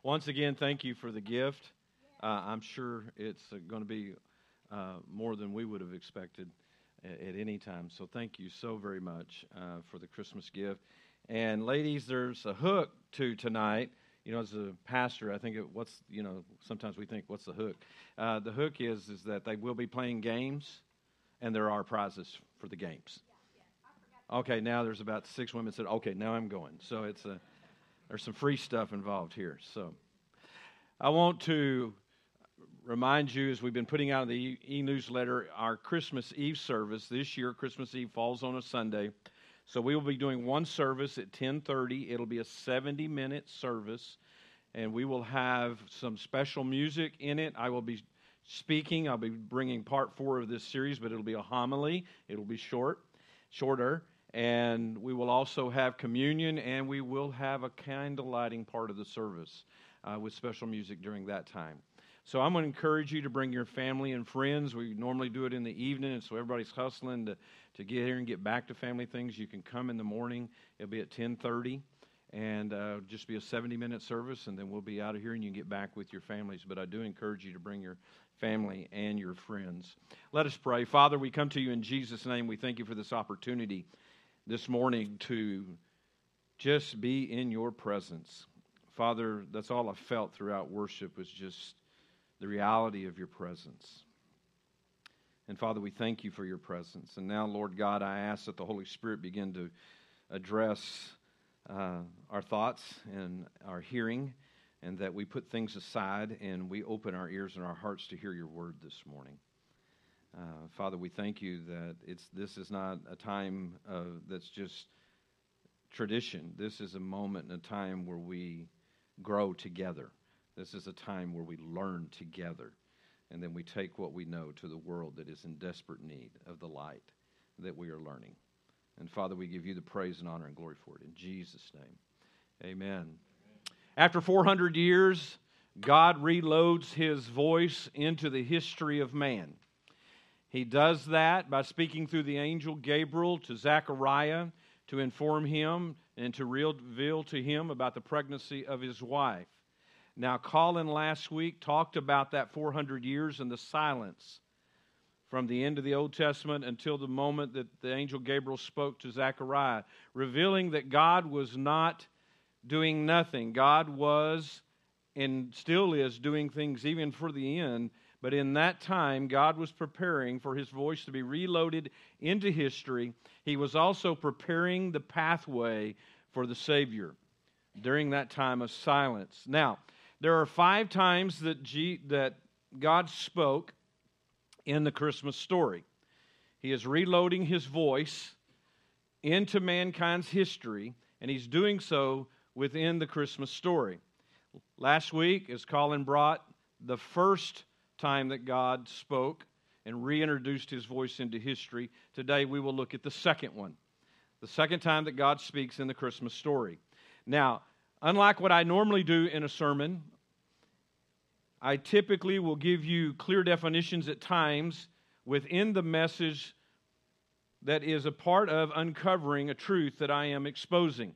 Once again, thank you for the gift. I'm sure it's going to be more than we would have expected at any time. So thank you so very much for the Christmas gift. And ladies, there's a hook to tonight. You know, as a pastor, I think sometimes we think, what's the hook? The hook is that they will be playing games, and there are prizes for the games. Okay, now there's about 6 women said, okay, now I'm going. So there's some free stuff involved here. So I want to remind you, as we've been putting out the e-newsletter, our Christmas Eve service. This year, Christmas Eve falls on a Sunday. So we will be doing one service at 10:30. It'll be a 70-minute service, and we will have some special music in it. I will be speaking. I'll be bringing part 4 of this series, but it'll be a homily. It'll be shorter, and we will also have communion, and we will have a candle lighting part of the service with special music during that time. So I'm going to encourage you to bring your family and friends. We normally do it in the evening, and so everybody's hustling to get here and get back to family things. You can come in the morning. It'll be at 10:30, and just be a 70-minute service, and then we'll be out of here, and you can get back with your families. But I do encourage you to bring your family and your friends. Let us pray. Father, we come to you in Jesus' name. We thank you for this opportunity this morning to just be in your presence. Father, that's all I felt throughout worship was just the reality of your presence. And Father, we thank you for your presence. And now, Lord God, I ask that the Holy Spirit begin to address our thoughts and our hearing, and that we put things aside and we open our ears and our hearts to hear your word this morning. Father, we thank you that this is not a time that's just tradition. This is a moment and a time where we grow together. This is a time where we learn together, and then we take what we know to the world that is in desperate need of the light that we are learning. And Father, we give you the praise and honor and glory for it in Jesus' name. Amen. After 400 years, God reloads his voice into the history of man. He does that by speaking through the angel Gabriel to Zechariah to inform him and to reveal to him about the pregnancy of his wife. Now, Colin last week talked about that 400 years and the silence from the end of the Old Testament until the moment that the angel Gabriel spoke to Zechariah, revealing that God was not doing nothing. God was and still is doing things even for the end. But in that time, God was preparing for his voice to be reloaded into history. He was also preparing the pathway for the Savior during that time of silence. Now, there are 5 times that God spoke in the Christmas story. He is reloading his voice into mankind's history, and he's doing so within the Christmas story. Last week, as Colin brought the first time that God spoke and reintroduced his voice into history, today we will look at the second one, the second time that God speaks in the Christmas story. Now, unlike what I normally do in a sermon, I typically will give you clear definitions at times within the message that is a part of uncovering a truth that I am exposing.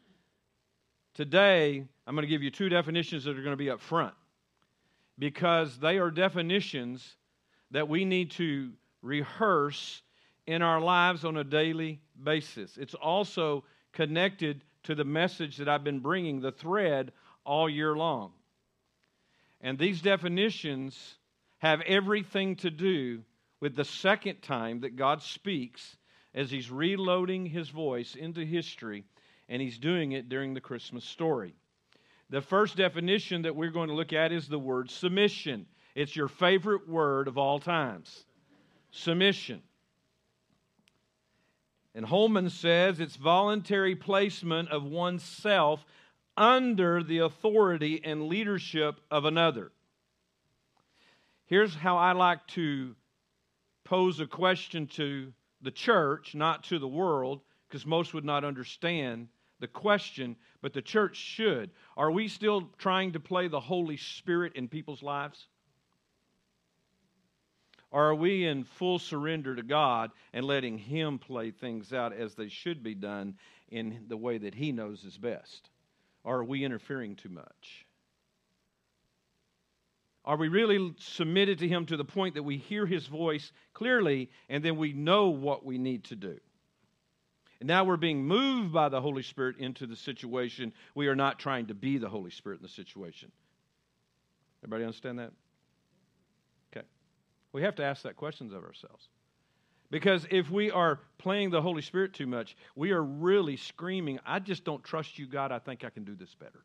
Today, I'm going to give you 2 definitions that are going to be up front, because they are definitions that we need to rehearse in our lives on a daily basis. It's also connected to the message that I've been bringing, the thread, all year long. And these definitions have everything to do with the second time that God speaks as he's reloading his voice into history, and he's doing it during the Christmas story. The first definition that we're going to look at is the word submission. It's your favorite word of all times. Submission. And Holman says it's voluntary placement of oneself under the authority and leadership of another. Here's how I like to pose a question to the church, not to the world, because most would not understand the question, but the church should. Are we still trying to play the Holy Spirit in people's lives? Or are we in full surrender to God and letting him play things out as they should be done in the way that he knows is best? Or are we interfering too much? Are we really submitted to Him to the point that we hear His voice clearly and then we know what we need to do? And now we're being moved by the Holy Spirit into the situation. We are not trying to be the Holy Spirit in the situation. Everybody understand that? Okay. We have to ask that questions of ourselves. Because if we are playing the Holy Spirit too much, we are really screaming, I just don't trust you, God. I think I can do this better.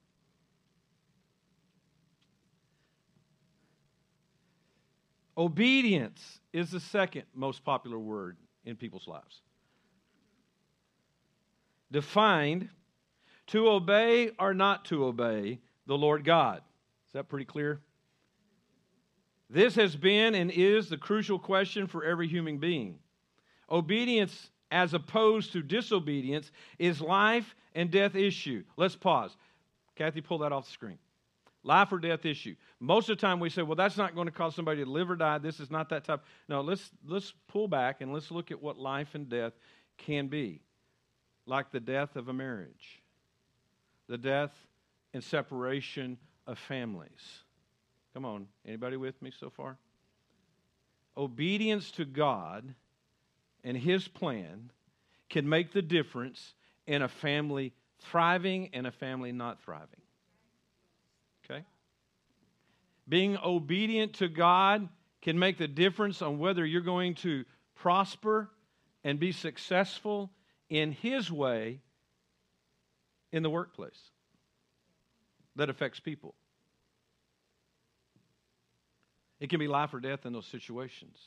Obedience is the second most popular word in people's lives. Defined, to obey or not to obey the Lord God. Is that pretty clear? This has been and is the crucial question for every human being. Obedience, as opposed to disobedience, is life and death issue. Let's pause. Kathy, pull that off the screen. Life or death issue. Most of the time we say, well, that's not going to cause somebody to live or die. This is not that type. No, let's pull back and let's look at what life and death can be. Like the death of a marriage. The death and separation of families. Come on, anybody with me so far? Obedience to God and His plan can make the difference in a family thriving and a family not thriving. Okay? Being obedient to God can make the difference on whether you're going to prosper and be successful in His way in the workplace that affects people. It can be life or death in those situations.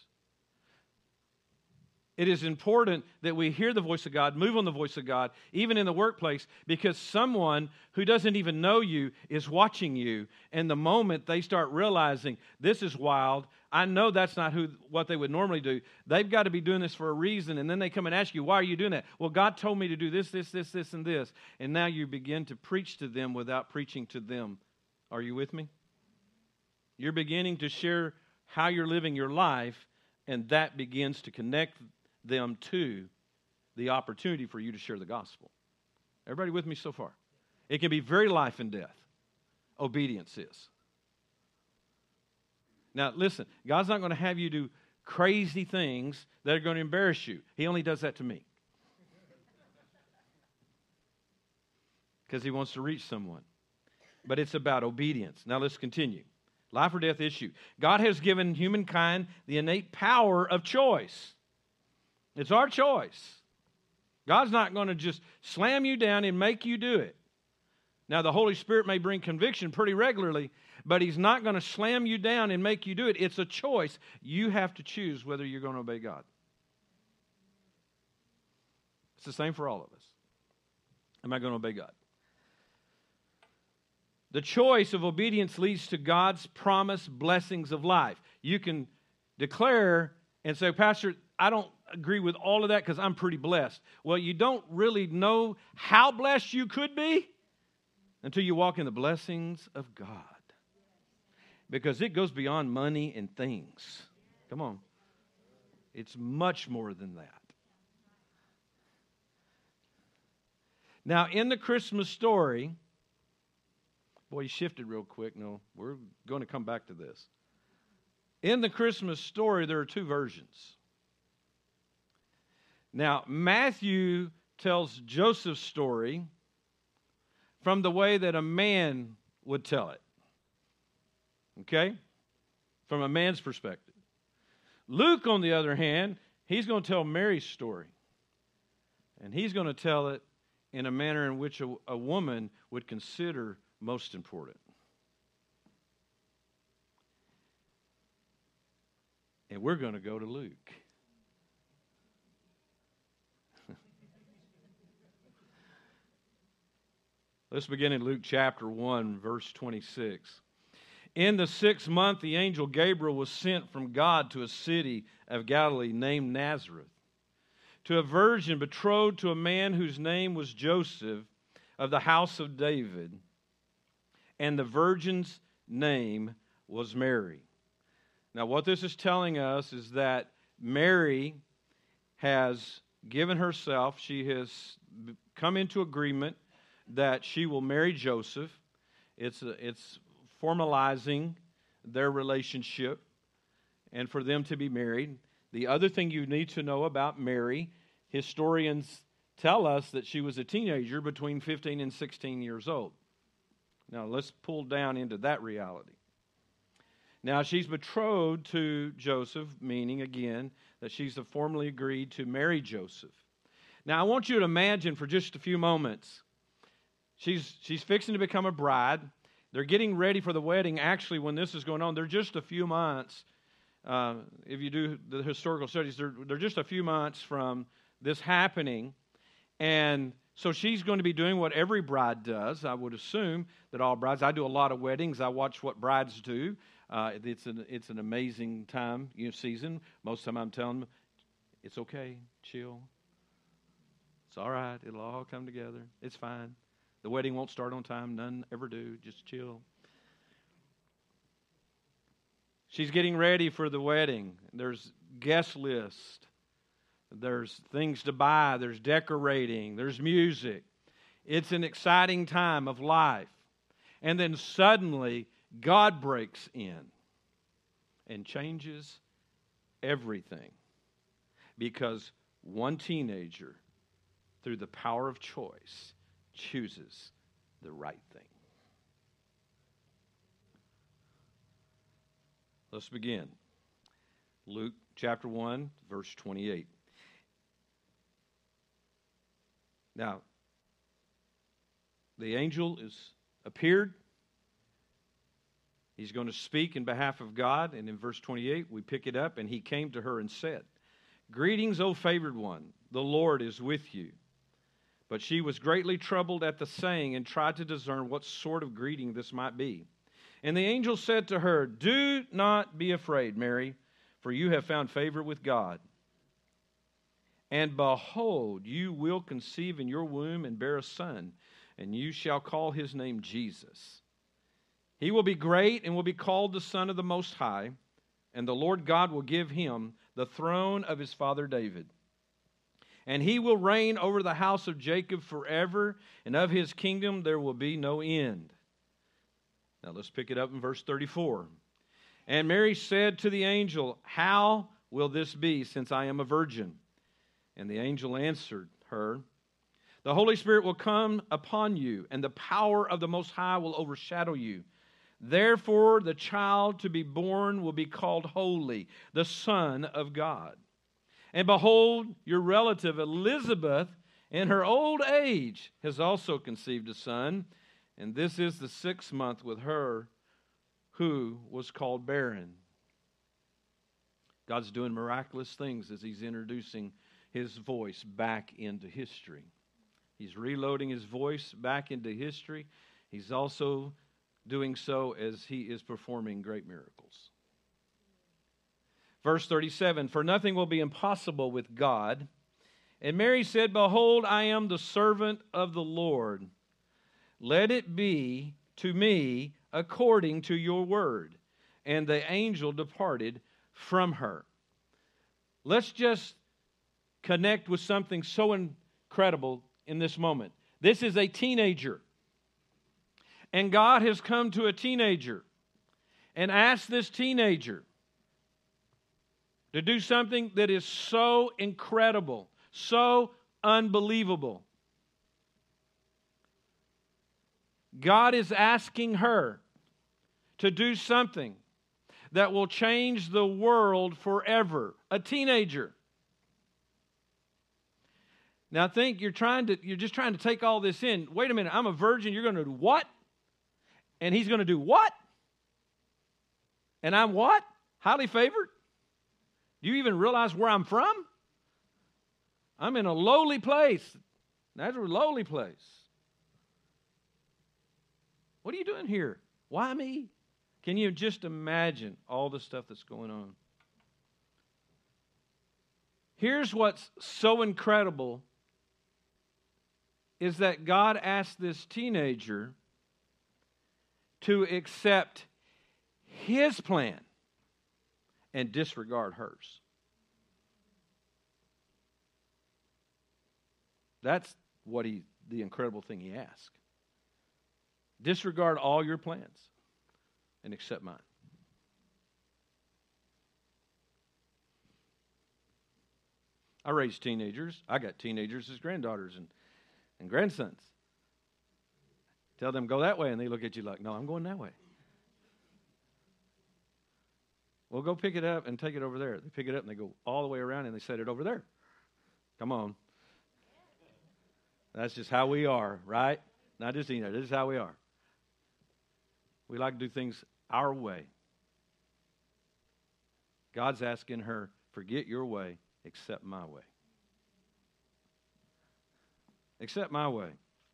It is important that we hear the voice of God, move on the voice of God, even in the workplace, because someone who doesn't even know you is watching you, and the moment they start realizing, this is wild, I know that's not what they would normally do. They've got to be doing this for a reason, and then they come and ask you, why are you doing that? Well, God told me to do this, this, this, this, and this. And now you begin to preach to them without preaching to them. Are you with me? You're beginning to share how you're living your life, and that begins to connect them to the opportunity for you to share the gospel. Everybody with me so far? It can be very life and death. Obedience is. Now, listen, God's not going to have you do crazy things that are going to embarrass you. He only does that to me. Because He wants to reach someone. But it's about obedience. Now, let's continue. Life or death issue. God has given humankind the innate power of choice. It's our choice. God's not going to just slam you down and make you do it. Now, the Holy Spirit may bring conviction pretty regularly, but He's not going to slam you down and make you do it. It's a choice. You have to choose whether you're going to obey God. It's the same for all of us. Am I going to obey God? The choice of obedience leads to God's promised blessings of life. You can declare and say, Pastor, I don't agree with all of that because I'm pretty blessed. Well, you don't really know how blessed you could be until you walk in the blessings of God. Because it goes beyond money and things. Come on. It's much more than that. Now, in the Christmas story, boy, you shifted real quick. No, we're going to come back to this. In the Christmas story, there are two versions. Now, Matthew tells Joseph's story from the way that a man would tell it. Okay? From a man's perspective. Luke, on the other hand, he's going to tell Mary's story. And he's going to tell it in a manner in which a woman would consider most important. And we're going to go to Luke. Let's begin in Luke chapter 1, verse 26. In the 6th month, the angel Gabriel was sent from God to a city of Galilee named Nazareth, to a virgin betrothed to a man whose name was Joseph of the house of David, and the virgin's name was Mary. Now, what this is telling us is that Mary has given herself, she has come into agreement that she will marry Joseph. It's formalizing their relationship and for them to be married. The other thing you need to know about Mary, historians tell us that she was a teenager between 15 and 16 years old. Now, let's pull down into that reality. Now, she's betrothed to Joseph, meaning, again, that she's formally agreed to marry Joseph. Now, I want you to imagine for just a few moments, she's fixing to become a bride. They're getting ready for the wedding. Actually, when this is going on, they're just a few months. If you do the historical studies, they're just a few months from this happening. And so she's going to be doing what every bride does. I would assume that all brides. I do a lot of weddings. I watch what brides do. It's an amazing time, season. Most of the time I'm telling them, it's okay, chill. It's all right. It'll all come together. It's fine. The wedding won't start on time. None ever do. Just chill. She's getting ready for the wedding. There's guest list. There's things to buy. There's decorating. There's music. It's an exciting time of life. And then suddenly, God breaks in and changes everything because one teenager, through the power of choice, chooses the right thing. Let's begin. Luke chapter 1, verse 28. Now, the angel is appeared. He's going to speak in behalf of God. And in verse 28, we pick it up. And he came to her and said, "Greetings, O favored one. The Lord is with you." But she was greatly troubled at the saying and tried to discern what sort of greeting this might be. And the angel said to her, "Do not be afraid, Mary, for you have found favor with God. And behold, you will conceive in your womb and bear a son, and you shall call his name Jesus. He will be great and will be called the Son of the Most High, and the Lord God will give him the throne of his father David. And he will reign over the house of Jacob forever, and of his kingdom there will be no end." Now let's pick it up in verse 34. And Mary said to the angel, "How will this be, since I am a virgin?" And the angel answered her, "The Holy Spirit will come upon you, and the power of the Most High will overshadow you. Therefore, the child to be born will be called Holy, the Son of God. And behold, your relative Elizabeth, in her old age, has also conceived a son, and this is the 6th month with her who was called barren." God's doing miraculous things as He's introducing His voice back into history. He's reloading His voice back into history. He's also doing so as He is performing great miracles. Verse 37, "For nothing will be impossible with God. And Mary said, Behold, I am the servant of the Lord. Let it be to me according to your word." And the angel departed from her. Let's just connect with something so incredible in this moment. This is a teenager. And God has come to a teenager and asked this teenager to do something that is so incredible, so unbelievable. God is asking her to do something that will change the world forever. A teenager. Now think you're just trying to take all this in. Wait a minute, I'm a virgin, you're going to do what? And he's going to do what? And I'm what? Highly favored? Do you even realize where I'm from? I'm in a lowly place. That's a lowly place. What are you doing here? Why me? Can you just imagine all the stuff that's going on? Here's what's so incredible is that God asked this teenager to accept His plan and disregard hers. That's the incredible thing He asked. Disregard all your plans and accept mine. I raise teenagers. I got teenagers as granddaughters and grandsons. Tell them, go that way, and they look at you like, no, I'm going that way. Well, go pick it up and take it over there. They pick it up and they go all the way around and they set it over there. Come on. That's just how we are, right? Not just this is how we are. We like to do things our way. God's asking her, forget your way, accept my way. Accept my way.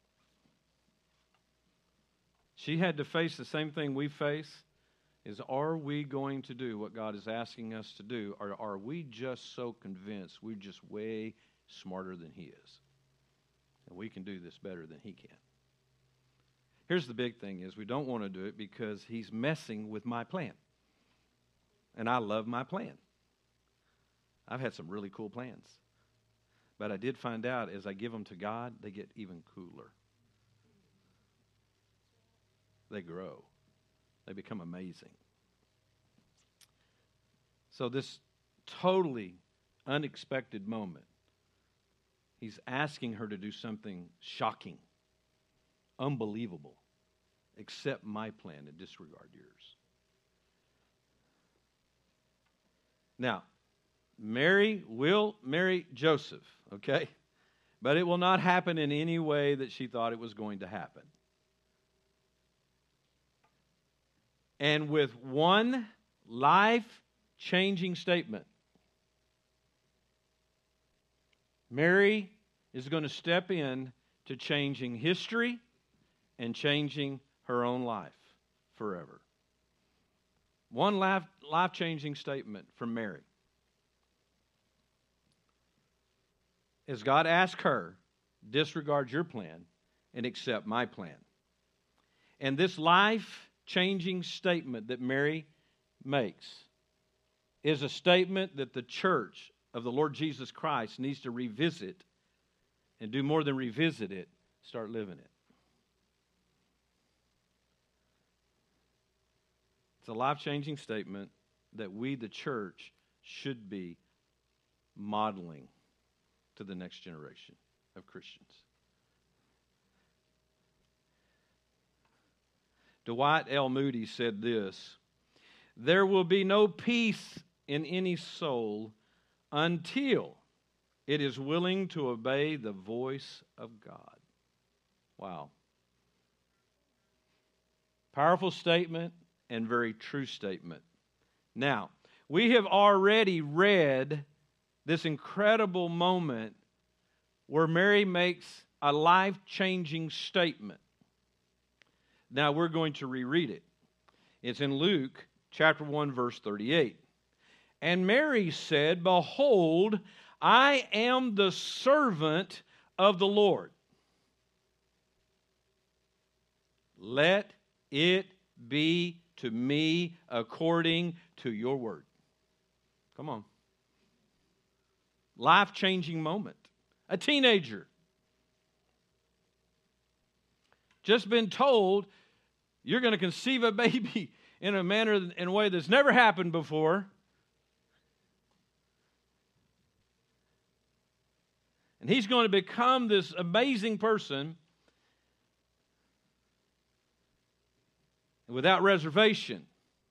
She had to face the same thing we face, is are we going to do what God is asking us to do, or are we just so convinced we're just way smarter than He is? And we can do this better than He can. Here's the big thing is we don't want to do it because He's messing with my plan. And I love my plan. I've had some really cool plans. But I did find out as I give them to God, they get even cooler. They grow. They become amazing. So this totally unexpected moment, He's asking her to do something shocking, unbelievable. Accept my plan and disregard yours. Now, Mary will marry Joseph, okay? But it will not happen in any way that she thought it was going to happen. And with one life-changing statement, Mary is going to step in to changing history and changing her own life forever. One life-changing statement from Mary. As God asked her, disregard your plan and accept my plan. And this life-changing statement that Mary makes is a statement that the church of the Lord Jesus Christ needs to revisit and do more than revisit it, start living it. It's a life-changing statement that we, the church, should be modeling to the next generation of Christians. Dwight L. Moody said this: there will be no peace in any soul until it is willing to obey the voice of God. Wow. Powerful statement and very true statement. Now, we have already read this incredible moment where Mary makes a life-changing statement. Now we're going to reread it. It's in Luke chapter 1, verse 38. And Mary said, behold, I am the servant of the Lord. Let it be to me according to your word. Come on. Life-changing moment. A teenager. Just been told you're going to conceive a baby in a manner, in a way that's never happened before. And he's going to become this amazing person without reservation.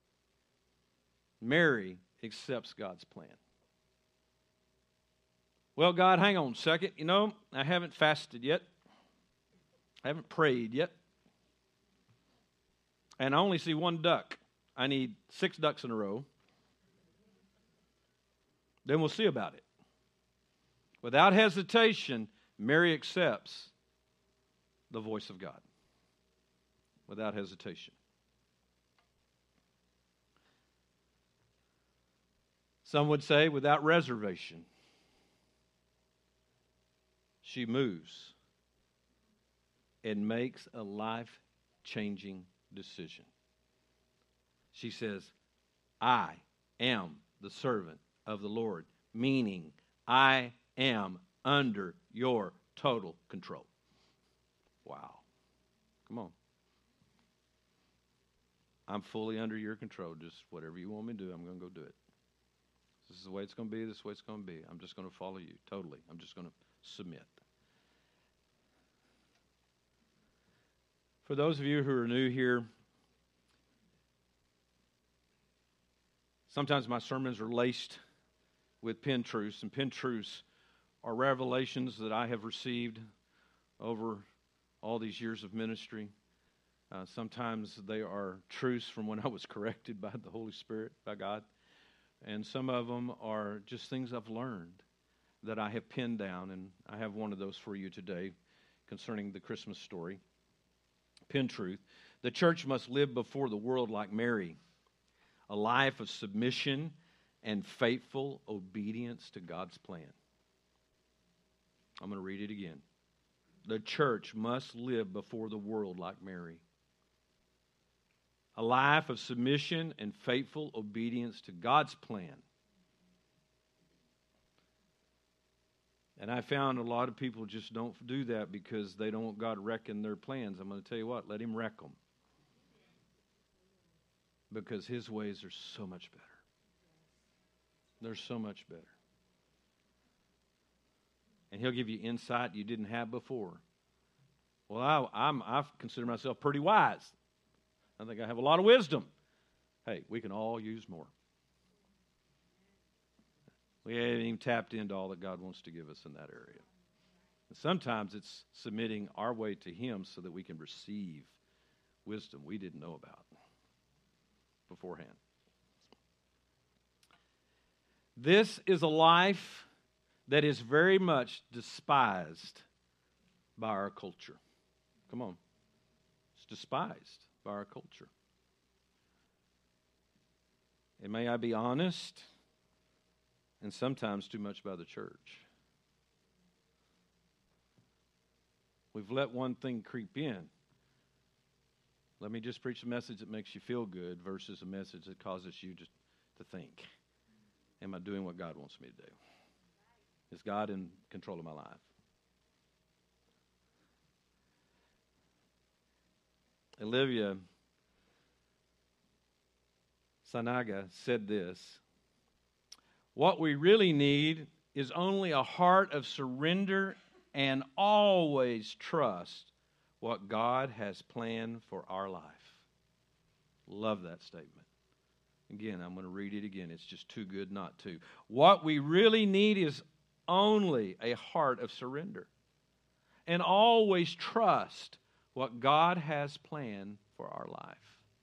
Mary accepts God's plan. Well, God, hang on a second. You know, I haven't fasted yet. I haven't prayed yet. And I only see one duck. I need 6 ducks in a row. Then we'll see about it. Without hesitation, Mary accepts the voice of God. Without hesitation. Some would say without reservation. She moves and makes a life-changing decision. She says, I am the servant of the Lord, meaning I am under your total control. Wow. Come on. I'm fully under your control. Just whatever you want me to do, I'm going to go do it. This is the way it's going to be. This is the way it's going to be. I'm just going to follow you totally. I'm just going to submit. For those of you who are new here, sometimes my sermons are laced with pin truths, and pin truths are revelations that I have received over all these years of ministry. Sometimes they are truths from when I was corrected by the Holy Spirit, by God. And some of them are just things I've learned that I have pinned down, and I have one of those for you today concerning the Christmas story. Pin truth. The church must live before the world like Mary, a life of submission and faithful obedience to God's plan. I'm going to read it again. The church must live before the world like Mary, a life of submission and faithful obedience to God's plan. And I found a lot of people just don't do that because they don't want God wrecking their plans. I'm going to tell you what, let Him wreck them. Because His ways are so much better. They're so much better. And He'll give you insight you didn't have before. Well, I consider myself pretty wise. I think I have a lot of wisdom. Hey, we can all use more. We haven't even tapped into all that God wants to give us in that area. And sometimes it's submitting our way to Him so that we can receive wisdom we didn't know about beforehand. This is a life that is very much despised by our culture. Come on. It's despised by our culture. And may I be honest, and sometimes too much by the church. We've let one thing creep in. Let me just preach a message that makes you feel good versus a message that causes you to think. Am I doing what God wants me to do? Is God in control of my life? Olivia Sanaga said this: what we really need is only a heart of surrender and always trust what God has planned for our life. Love that statement. Again, I'm going to read it again. It's just too good not to. What we really need is only a heart of surrender and always trust what God has planned for our life.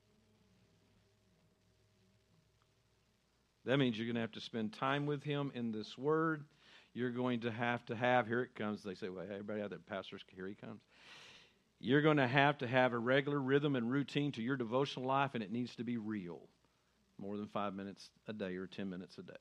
That means you're going to have to spend time with Him in this Word. You're going to have, here it comes. They say, well, hey, everybody out there, pastors, here he comes. You're going to have a regular rhythm and routine to your devotional life, and it needs to be real. More than 5 minutes a day or 10 minutes a day.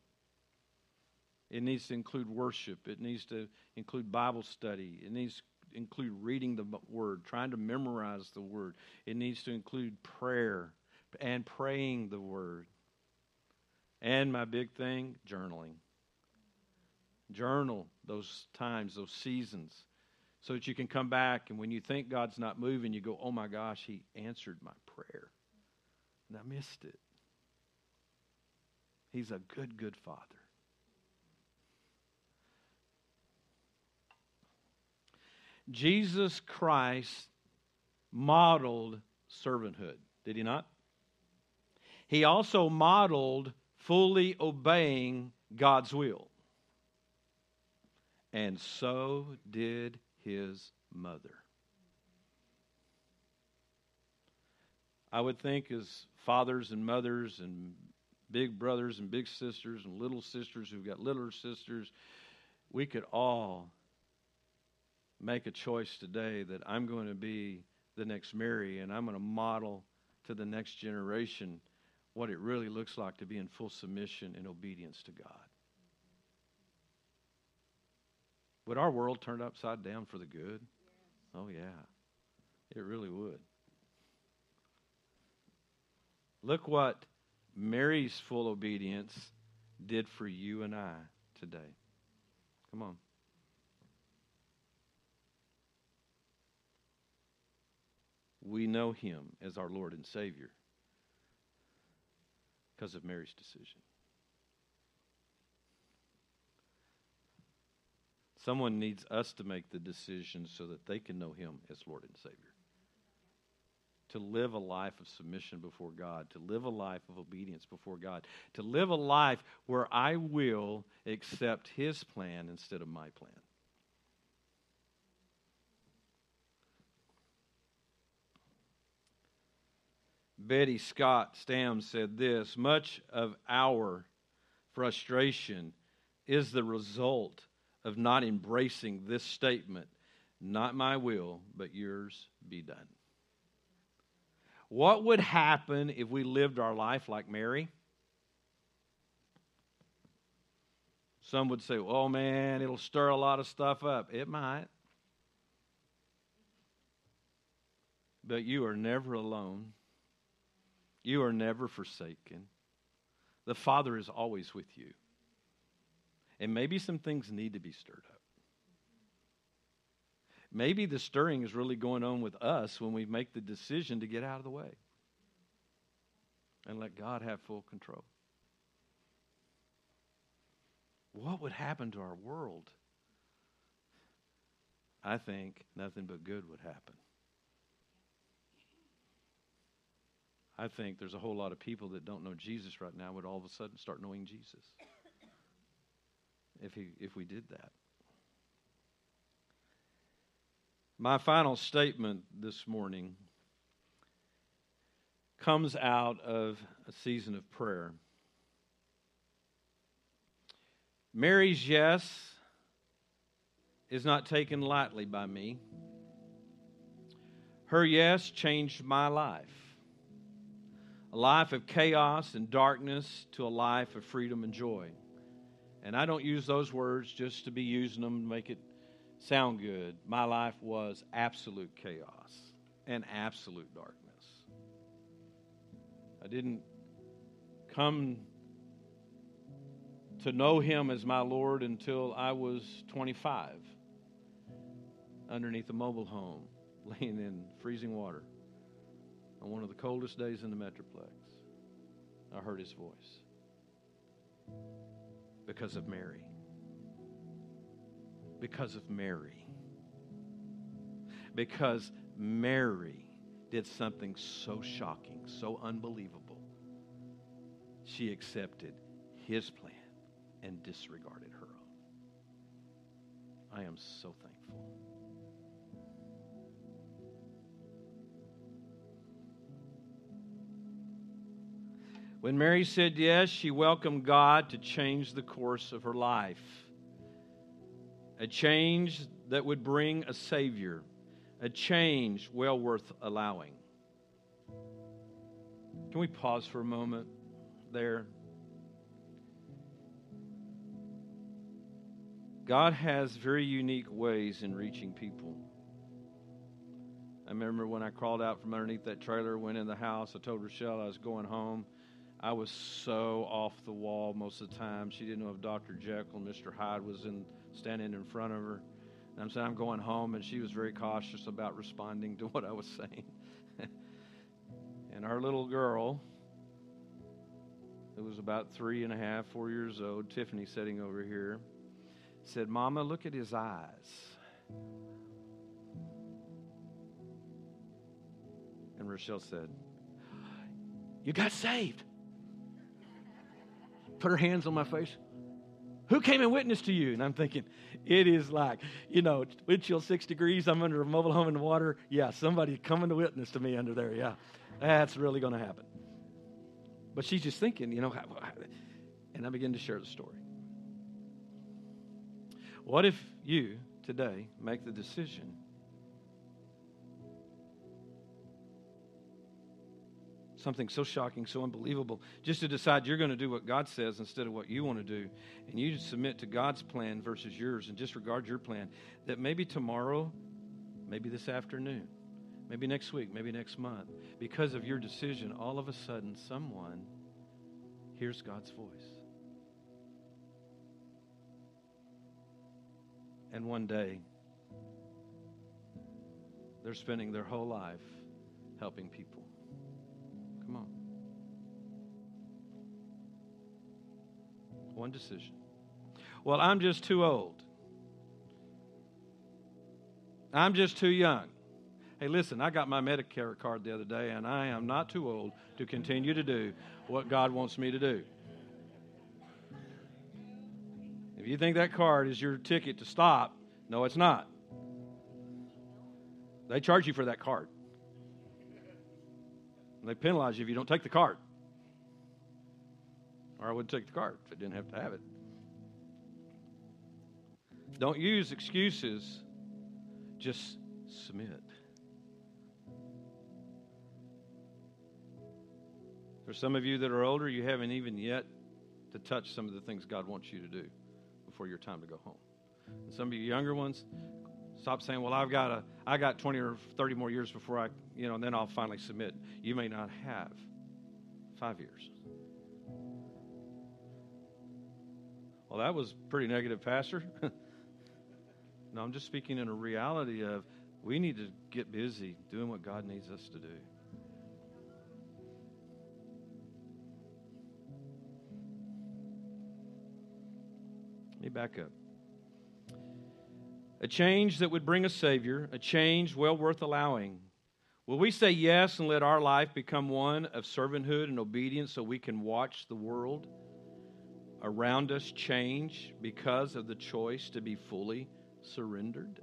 It needs to include worship. It needs to include Bible study. It needs to include reading the Word, trying to memorize the Word. It needs to include prayer and praying the Word. And my big thing, journaling. Journal those times, those seasons, so that you can come back, and when you think God's not moving, you go, oh my gosh, He answered my prayer. And I missed it. He's a good, good Father. Jesus Christ modeled servanthood, did He not? He also modeled fully obeying God's will. And so did His mother. I would think as fathers and mothers and big brothers and big sisters and little sisters who've got littler sisters, we could all make a choice today that I'm going to be the next Mary, and I'm going to model to the next generation what it really looks like to be in full submission and obedience to God. Would our world turn upside down for the good? Oh, yeah. It really would. Look what Mary's full obedience did for you and I today. Come on. We know Him as our Lord and Savior because of Mary's decision. Someone needs us to make the decision so that they can know Him as Lord and Savior. To live a life of submission before God, to live a life of obedience before God, to live a life where I will accept His plan instead of my plan. Betty Scott Stam said this: much of our frustration is the result of not embracing this statement, not my will, but yours be done. What would happen if we lived our life like Mary? Some would say, oh man, it'll stir a lot of stuff up. It might. But you are never alone. You are never forsaken. The Father is always with you. And maybe some things need to be stirred up. Maybe the stirring is really going on with us when we make the decision to get out of the way and let God have full control. What would happen to our world? I think nothing but good would happen. I think there's a whole lot of people that don't know Jesus right now would all of a sudden start knowing Jesus if we did that. My final statement this morning comes out of a season of prayer. Mary's yes is not taken lightly by me. Her yes changed my life. A life of chaos and darkness to a life of freedom and joy. And I don't use those words just to be using them to make it sound good. My life was absolute chaos and absolute darkness. I didn't come to know Him as my Lord until I was 25, underneath a mobile home, laying in freezing water on one of the coldest days in the Metroplex. I heard His voice because of Mary. Because of Mary. Because Mary did something so shocking, so unbelievable. She accepted His plan and disregarded her own. I am so thankful. When Mary said yes, she welcomed God to change the course of her life. A change that would bring a Savior. A change well worth allowing. Can we pause for a moment there? God has very unique ways in reaching people. I remember when I crawled out from underneath that trailer, went in the house, I told Rochelle I was going home. I was so off the wall most of the time. She didn't know if Dr. Jekyll and Mr. Hyde was standing in front of her. And I'm saying I'm going home, and she was very cautious about responding to what I was saying. And our little girl, who was about 3.5, 4 years old, Tiffany sitting over here, said, "Mama, look at his eyes." And Rochelle said, "You got saved." Put her hands on my face. Who came and witnessed to you? And I'm thinking, it is like, wind chill 6 degrees. I'm under a mobile home in the water. Yeah, somebody coming to witness to me under there. Yeah, that's really going to happen. But she's just thinking, and I begin to share the story. What if you today make the decision something so shocking, so unbelievable, just to decide you're going to do what God says instead of what you want to do, and you submit to God's plan versus yours and disregard your plan, that maybe tomorrow, maybe this afternoon, maybe next week, maybe next month, because of your decision, all of a sudden someone hears God's voice. And one day, they're spending their whole life helping people. Come on. One decision. Well, I'm just too old. I'm just too young. Hey, listen, I got my Medicare card the other day, and I am not too old to continue to do what God wants me to do. If you think that card is your ticket to stop, no, it's not. They charge you for that card. And they penalize you if you don't take the card. Or I wouldn't take the card if I didn't have to have it. Don't use excuses. Just submit. For some of you that are older, you haven't even yet to touch some of the things God wants you to do before your time to go home. And some of you younger ones, stop saying, well, I got 20 or 30 more years before and then I'll finally submit. You may not have 5 years. Well, that was pretty negative, Pastor. No, I'm just speaking in a reality of we need to get busy doing what God needs us to do. Let me back up. A change that would bring a Savior, a change well worth allowing. Will we say yes and let our life become one of servanthood and obedience so we can watch the world around us change because of the choice to be fully surrendered?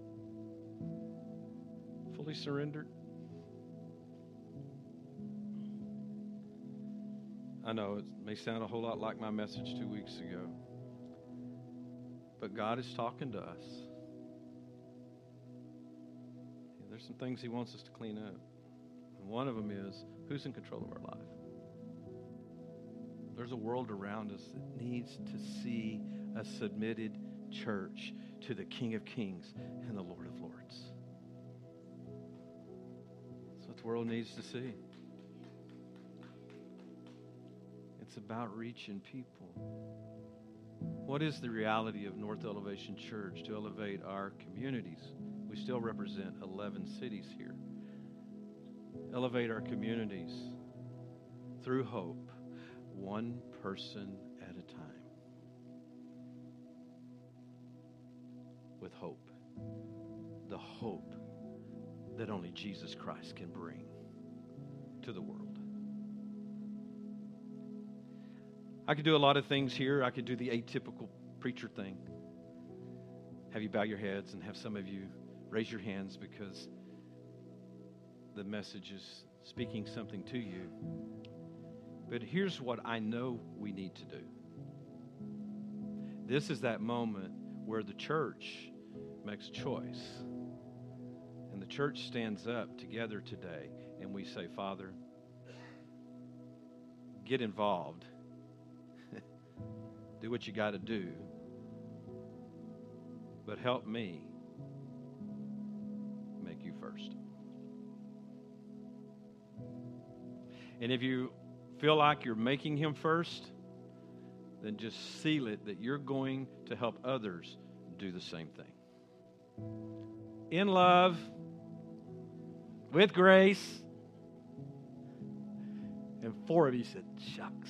Fully surrendered? I know it may sound a whole lot like my message 2 weeks ago, but God is talking to us. There's some things He wants us to clean up. And one of them is, who's in control of our life? There's a world around us that needs to see a submitted church to the King of Kings and the Lord of Lords. That's what the world needs to see. It's about reaching people. What is the reality of North Elevation Church to elevate our communities? We still represent 11 cities here. Elevate our communities through hope, one person at a time. With hope. The hope that only Jesus Christ can bring to the world. I could do a lot of things here. I could do the atypical preacher thing. Have you bow your heads and have some of you raise your hands because the message is speaking something to you. But here's what I know we need to do. This is that moment where the church makes a choice. And the church stands up together today and we say, Father, get involved. Do what you got to do. But help me make you first. And if you feel like you're making Him first, then just seal it that you're going to help others do the same thing. In love, with grace. And 4 of you said, shucks.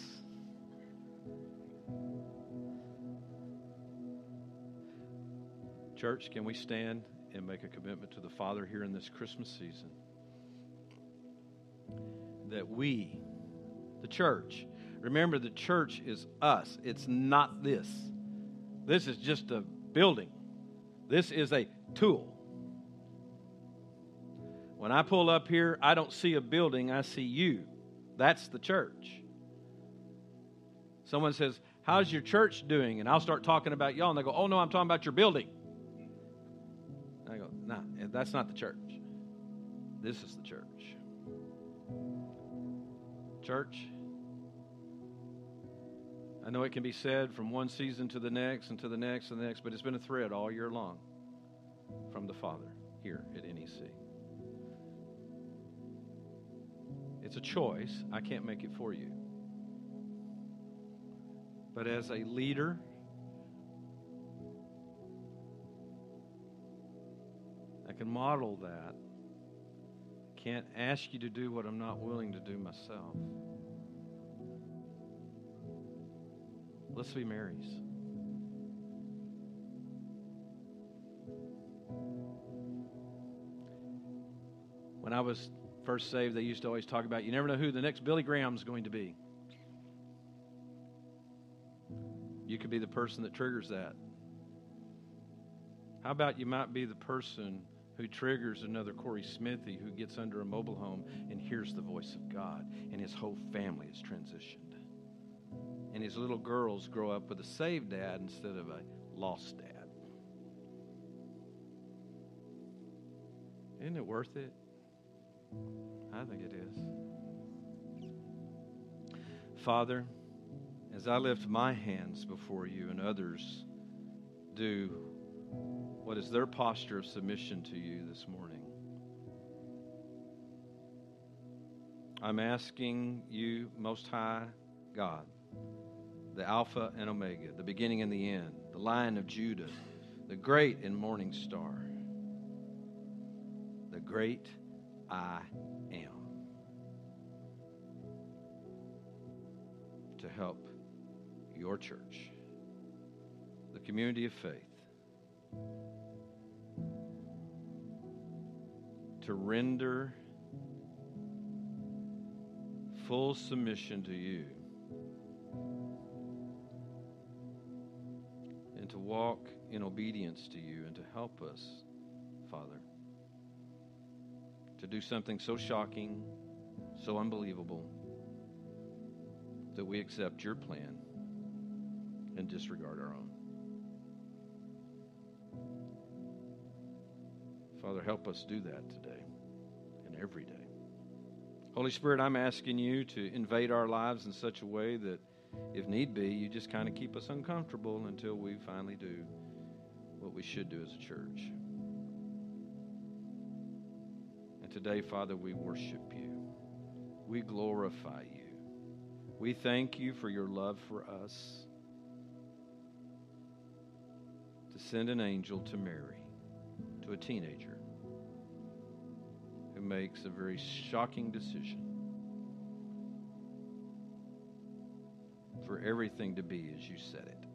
Church, can we stand and make a commitment to the Father here in this Christmas season? That we, the church, remember the church is us. It's not this. This is just a building. This is a tool. When I pull up here, I don't see a building, I see you. That's the church. Someone says, how's your church doing? And I'll start talking about y'all, and they go, oh no, I'm talking about your building. I go, nah, that's not the church. This is the church. Church, I know it can be said from one season to the next and to the next and the next, but it's been a thread all year long from the Father here at NEC. It's a choice. I can't make it for you. But as a leader, I can model that. I can't ask you to do what I'm not willing to do myself. Let's be Marys. When I was first saved, they used to always talk about, you never know who the next Billy Graham's going to be. You could be the person that triggers that. How about you might be the person who triggers another Corey Smithy who gets under a mobile home and hears the voice of God, and his whole family is transitioned. And his little girls grow up with a saved dad instead of a lost dad. Isn't it worth it? I think it is. Father, as I lift my hands before you and others do what is their posture of submission to you this morning, I'm asking you, Most High God, the Alpha and Omega, the beginning and the end, the Lion of Judah, the great and morning star, the great I am, to help your church, the community of faith, to render full submission to you and to walk in obedience to you, and to help us, Father, to do something so shocking, so unbelievable, that we accept your plan and disregard our own. Father, help us do that today and every day. Holy Spirit, I'm asking you to invade our lives in such a way that, if need be, you just kind of keep us uncomfortable until we finally do what we should do as a church. And today, Father, we worship you. We glorify you. We thank you for your love for us, to send an angel to Mary, to a teenager who makes a very shocking decision for everything to be as you said it.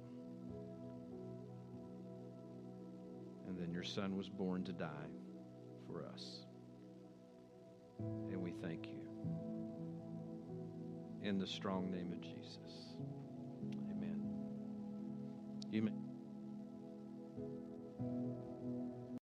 And then your son was born to die for us. And we thank you. In the strong name of Jesus. Amen. You may.